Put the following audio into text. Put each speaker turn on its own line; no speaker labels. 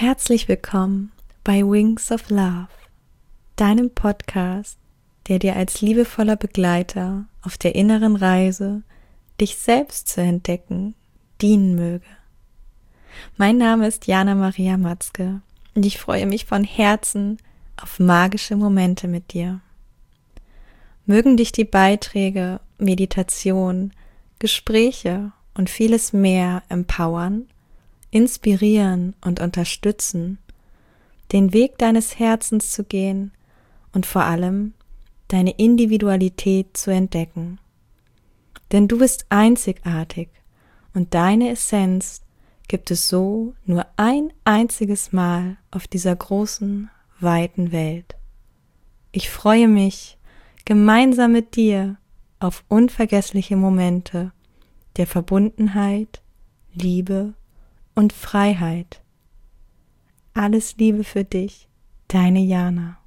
Herzlich willkommen bei Wings of Love, deinem Podcast, der dir als liebevoller Begleiter auf der inneren Reise, dich selbst zu entdecken, dienen möge. Mein Name ist Jana Maria Matzke und ich freue mich von Herzen auf magische Momente mit dir. Mögen dich die Beiträge, Meditation, Gespräche und vieles mehr empowern, inspirieren und unterstützen, den Weg deines Herzens zu gehen und vor allem deine Individualität zu entdecken. Denn du bist einzigartig und deine Essenz gibt es so nur ein einziges Mal auf dieser großen, weiten Welt. Ich freue mich, gemeinsam mit dir auf unvergessliche Momente der Verbundenheit, Liebe und Freiheit. Alles Liebe für dich, deine Jana.